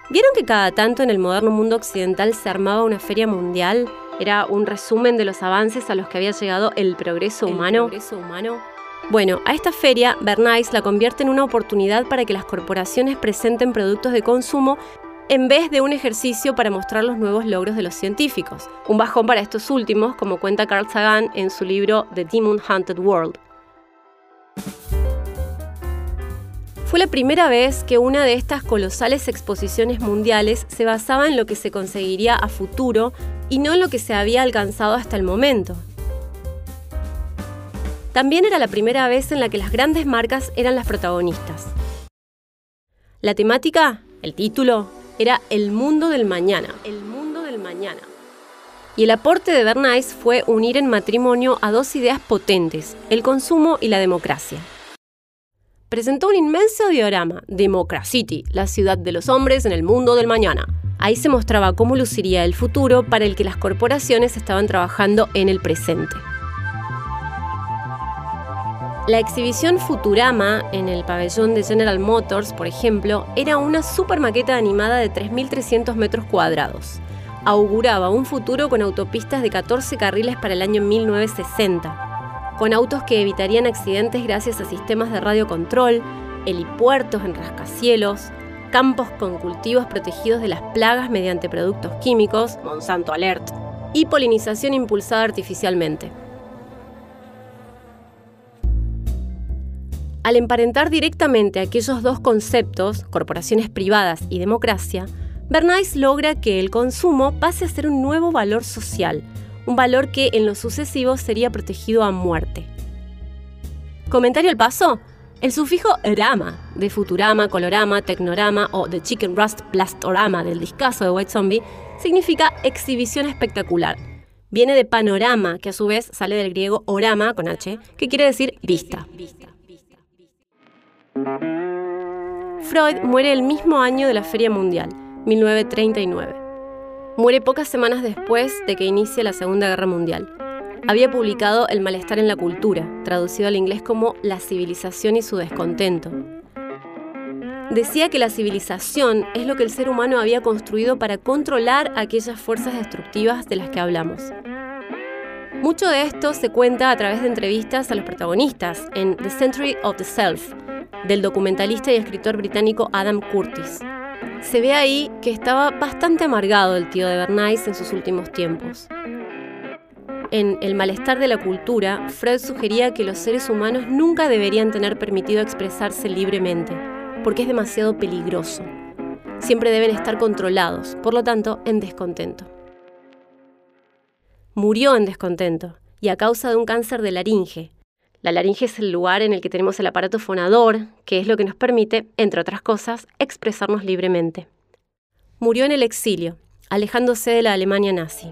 ¿Vieron que cada tanto en el moderno mundo occidental se armaba una feria mundial? Era un resumen de los avances a los que había llegado el progreso humano. Bueno, a esta feria, Bernays la convierte en una oportunidad para que las corporaciones presenten productos de consumo en vez de un ejercicio para mostrar los nuevos logros de los científicos. Un bajón para estos últimos, como cuenta Carl Sagan en su libro The Demon Hunted World. Fue la primera vez que una de estas colosales exposiciones mundiales se basaba en lo que se conseguiría a futuro y no en lo que se había alcanzado hasta el momento. También era la primera vez en la que las grandes marcas eran las protagonistas. La temática, el título, era El mundo del mañana. Y el aporte de Bernays fue unir en matrimonio a dos ideas potentes, el consumo y la democracia. Presentó un inmenso diorama, Democracity, la ciudad de los hombres en el mundo del mañana. Ahí se mostraba cómo luciría el futuro para el que las corporaciones estaban trabajando en el presente. La exhibición Futurama en el pabellón de General Motors, por ejemplo, era una super maqueta animada de 3.300 metros cuadrados. Auguraba un futuro con autopistas de 14 carriles para el año 1960. Con autos que evitarían accidentes gracias a sistemas de radiocontrol, helipuertos en rascacielos, campos con cultivos protegidos de las plagas mediante productos químicos, Monsanto Alert, y polinización impulsada artificialmente. Al emparentar directamente aquellos dos conceptos, corporaciones privadas y democracia, Bernays logra que el consumo pase a ser un nuevo valor social, un valor que en lo sucesivo sería protegido a muerte. Comentario al paso: el sufijo rama, de Futurama, Colorama, Tecnorama o de Chicken Rust Blastorama del discazo de White Zombie, significa exhibición espectacular. Viene de panorama, que a su vez sale del griego orama, con H, que quiere decir vista. Freud muere el mismo año de la Feria Mundial, 1939. Muere pocas semanas después de que inicie la Segunda Guerra Mundial. Había publicado El malestar en la cultura, traducido al inglés como La civilización y su descontento. Decía que la civilización es lo que el ser humano había construido para controlar aquellas fuerzas destructivas de las que hablamos. Mucho de esto se cuenta a través de entrevistas a los protagonistas en The Century of the Self, del documentalista y escritor británico Adam Curtis. Se ve ahí que estaba bastante amargado el tío de Bernays en sus últimos tiempos. En El malestar de la cultura, Freud sugería que los seres humanos nunca deberían tener permitido expresarse libremente, porque es demasiado peligroso. Siempre deben estar controlados, por lo tanto, en descontento. Murió en descontento, y a causa de un cáncer de laringe. La laringe es el lugar en el que tenemos el aparato fonador, que es lo que nos permite, entre otras cosas, expresarnos libremente. Murió en el exilio, alejándose de la Alemania nazi.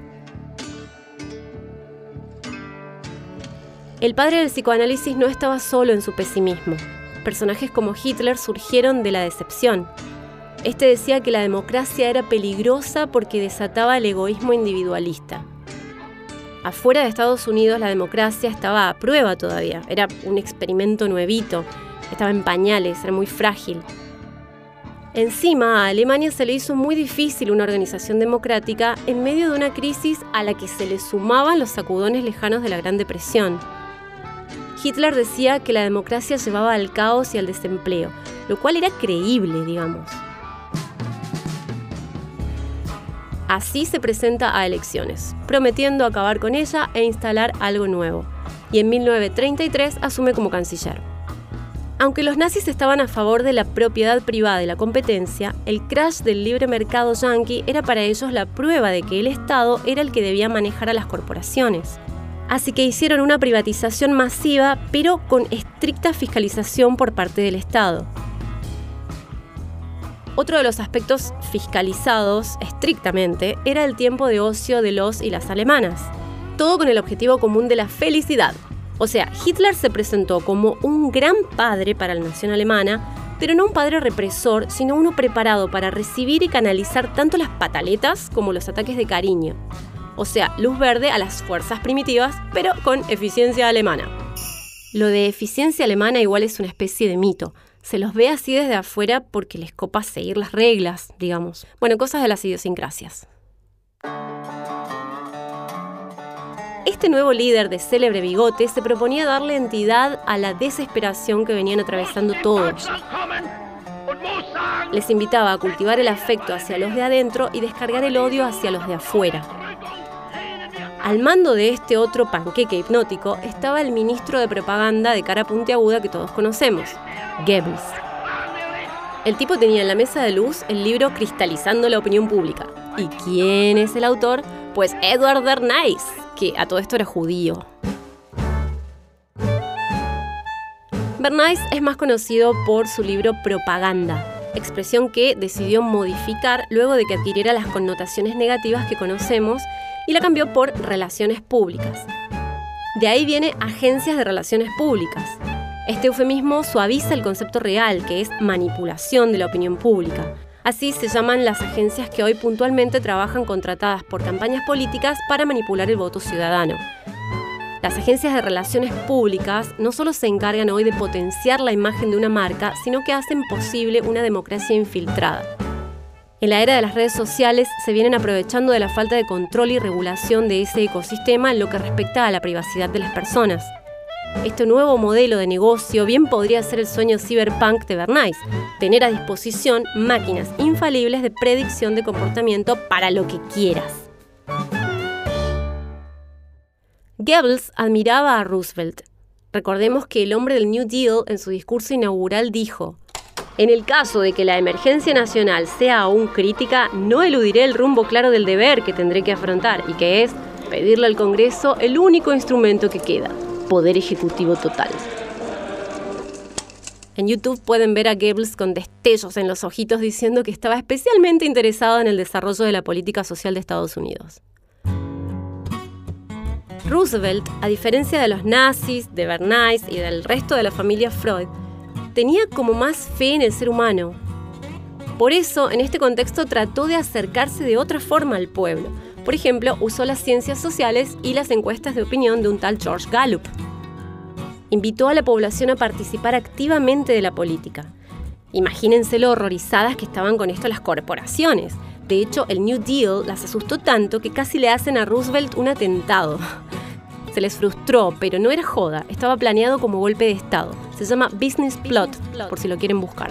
El padre del psicoanálisis no estaba solo en su pesimismo. Personajes como Hitler surgieron de la decepción. Este decía que la democracia era peligrosa porque desataba el egoísmo individualista. Afuera de Estados Unidos la democracia estaba a prueba todavía, era un experimento nuevito, estaba en pañales, era muy frágil. Encima, a Alemania se le hizo muy difícil una organización democrática en medio de una crisis a la que se le sumaban los sacudones lejanos de la Gran Depresión. Hitler decía que la democracia llevaba al caos y al desempleo, lo cual era creíble, digamos. Así se presenta a elecciones, prometiendo acabar con ella e instalar algo nuevo. Y en 1933 asume como canciller. Aunque los nazis estaban a favor de la propiedad privada y la competencia, el crash del libre mercado yanqui era para ellos la prueba de que el Estado era el que debía manejar a las corporaciones. Así que hicieron una privatización masiva, pero con estricta fiscalización por parte del Estado. Otro de los aspectos fiscalizados estrictamente era el tiempo de ocio de los y las alemanas. Todo con el objetivo común de la felicidad. O sea, Hitler se presentó como un gran padre para la nación alemana, pero no un padre represor, sino uno preparado para recibir y canalizar tanto las pataletas como los ataques de cariño. O sea, luz verde a las fuerzas primitivas, pero con eficiencia alemana. Lo de eficiencia alemana igual es una especie de mito. Se los ve así desde afuera porque les copa seguir las reglas, digamos. Bueno, cosas de las idiosincrasias. Este nuevo líder de célebre bigote se proponía darle entidad a la desesperación que venían atravesando todos. Les invitaba a cultivar el afecto hacia los de adentro y descargar el odio hacia los de afuera. Al mando de este otro panqueque hipnótico estaba el ministro de propaganda de cara puntiaguda que todos conocemos, Goebbels. El tipo tenía en la mesa de luz el libro Cristalizando la opinión pública. ¿Y quién es el autor? Pues Edward Bernays, que a todo esto era judío. Bernays es más conocido por su libro Propaganda, expresión que decidió modificar luego de que adquiriera las connotaciones negativas que conocemos y la cambió por relaciones públicas. De ahí viene agencias de relaciones públicas. Este eufemismo suaviza el concepto real, que es manipulación de la opinión pública. Así se llaman las agencias que hoy puntualmente trabajan contratadas por campañas políticas para manipular el voto ciudadano. Las agencias de relaciones públicas no solo se encargan hoy de potenciar la imagen de una marca, sino que hacen posible una democracia infiltrada. En la era de las redes sociales se vienen aprovechando de la falta de control y regulación de ese ecosistema en lo que respecta a la privacidad de las personas. Este nuevo modelo de negocio bien podría ser el sueño cyberpunk de Bernays, tener a disposición máquinas infalibles de predicción de comportamiento para lo que quieras. Goebbels admiraba a Roosevelt. Recordemos que el hombre del New Deal en su discurso inaugural dijo: en el caso de que la emergencia nacional sea aún crítica, no eludiré el rumbo claro del deber que tendré que afrontar, y que es pedirle al Congreso el único instrumento que queda: poder ejecutivo total. En YouTube pueden ver a Goebbels con destellos en los ojitos diciendo que estaba especialmente interesado en el desarrollo de la política social de Estados Unidos. Roosevelt, a diferencia de los nazis, de Bernays y del resto de la familia Freud, tenía como más fe en el ser humano. Por eso, en este contexto trató de acercarse de otra forma al pueblo. Por ejemplo, usó las ciencias sociales y las encuestas de opinión de un tal George Gallup. Invitó a la población a participar activamente de la política. Imagínense lo horrorizadas que estaban con esto las corporaciones. De hecho, el New Deal las asustó tanto que casi le hacen a Roosevelt un atentado. Se les frustró, pero no era joda, estaba planeado como golpe de Estado. Se llama Business Plot, por si lo quieren buscar.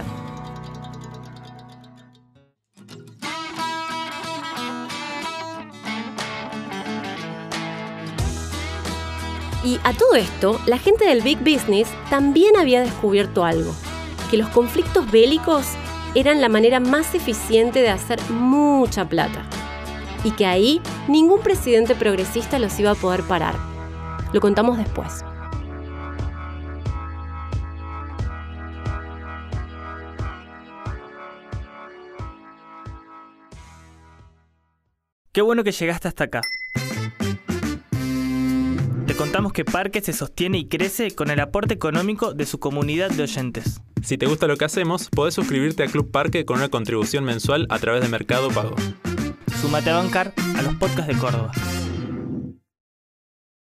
Y a todo esto, la gente del Big Business también había descubierto algo: que los conflictos bélicos eran la manera más eficiente de hacer mucha plata. Y que ahí ningún presidente progresista los iba a poder parar. Lo contamos después. Qué bueno que llegaste hasta acá. Te contamos que Parque se sostiene y crece con el aporte económico de su comunidad de oyentes. Si te gusta lo que hacemos, podés suscribirte a Club Parque con una contribución mensual a través de Mercado Pago. Súmate a bancar a los podcasts de Córdoba.